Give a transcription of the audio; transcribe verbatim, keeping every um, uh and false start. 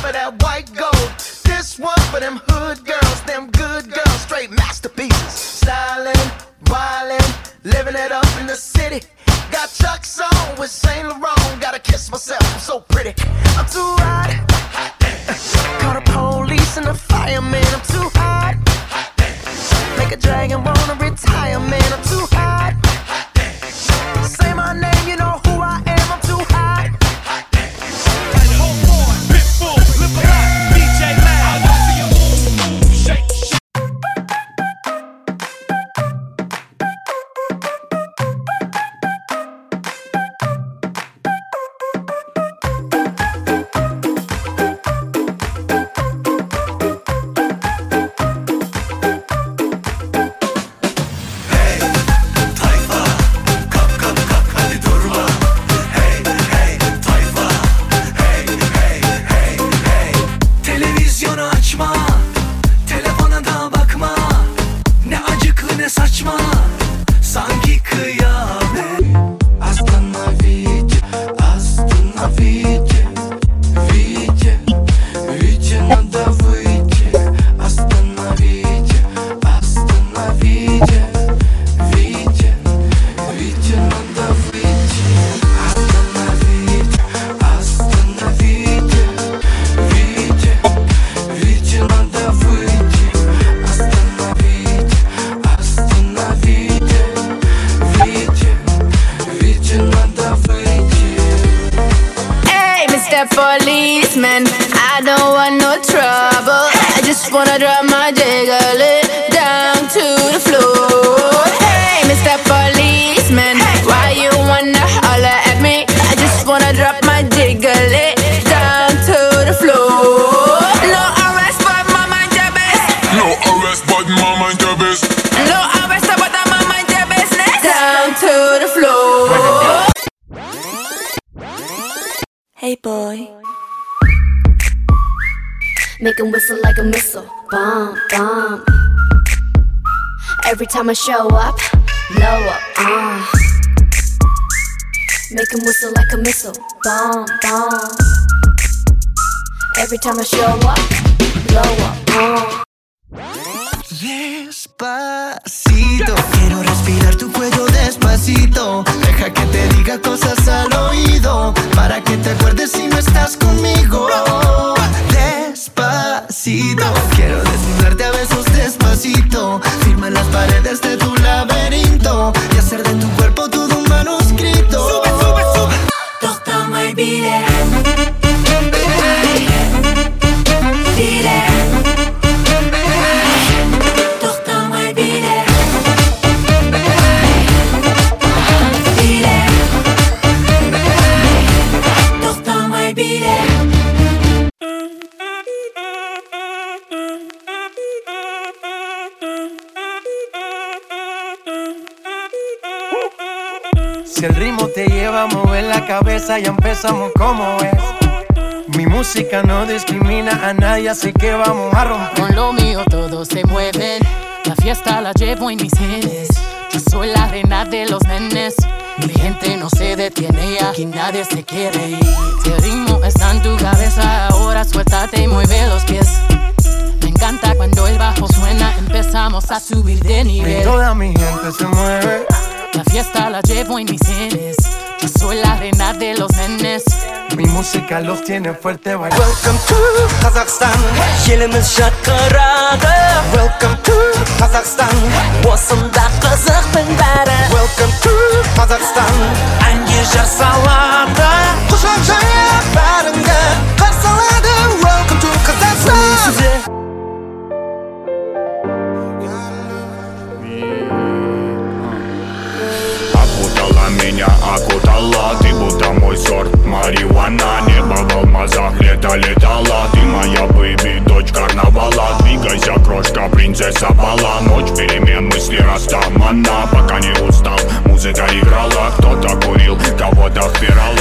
for that white gold. This one for them hood girls, them good girls, straight masterpieces. Stylin', wildin', living it up in the city. Got Chuck's on with Saint Laurent. Gotta kiss myself, I'm so pretty. I'm too hot. Call the police and the fireman. I'm too hot. Make a dragon wanna retire, man. I'm too hot. Say my name, you know who I am. I'm too hot. Pitbull, Lil Pop, D J Loud. I see you move, move, shake, shake. Policeman, I don't want no trouble. I just wanna drop my jiggle it down to the floor. Hey, Mister Policeman, why you wanna holler at me? I just wanna drop my jiggle it down to the floor. No arrest, but my mind your best. No arrest, but my mind your best. No arrest, but my mind your business. Down to the floor. Hey boy, make him whistle like a missile, bomb, bomb. Every time I show up, blow up, uh. Make him whistle like a missile, bomb, bomb. Every time I show up, blow up, uh. Despacito, quiero respirar tu cuello despacito. Deja que te diga cosas al oído, para que te acuerdes si no estás conmigo. Despacito, quiero desnudarte a besos despacito. Firma las paredes de tu laberinto y hacer de tu cuerpo todo un manuscrito. Sube, sube, sube. Toca my beat. Si el ritmo te lleva a mover la cabeza, ya empezamos como es. Mi música no discrimina a nadie, así que vamos a romper. Con lo mío todos se mueven, la fiesta la llevo en mis genes. Yo soy la reina de los nenes, mi gente no se detiene y aquí nadie se quiere ir. Si el ritmo está en tu cabeza, ahora suéltate y mueve los pies. Me encanta cuando el bajo suena, empezamos a subir de nivel. Y toda mi gente se mueve. La fiesta la llevo en mis genes. Yo soy la reina de los nenes. Mi música los tiene fuerte bailando. Welcome to Kazakhstan. Елimiz шақырады. Welcome to Kazakhstan. Осында қызықтың бәрі. Welcome to Kazakhstan. Әнге жар салады. Құшақ жайып бәріңді қарсы алады. Welcome to Kazakhstan. Окутала меня, окутала. Ты будто мой сорт марихуана. Небо в алмазах, лето летала. Ты моя бэйби, дочь карнавала. Двигайся, крошка, принцесса бала. Ночь перемен, мысли растамана. Пока не устал, музыка играла. Кто-то курил, кого-то впирал.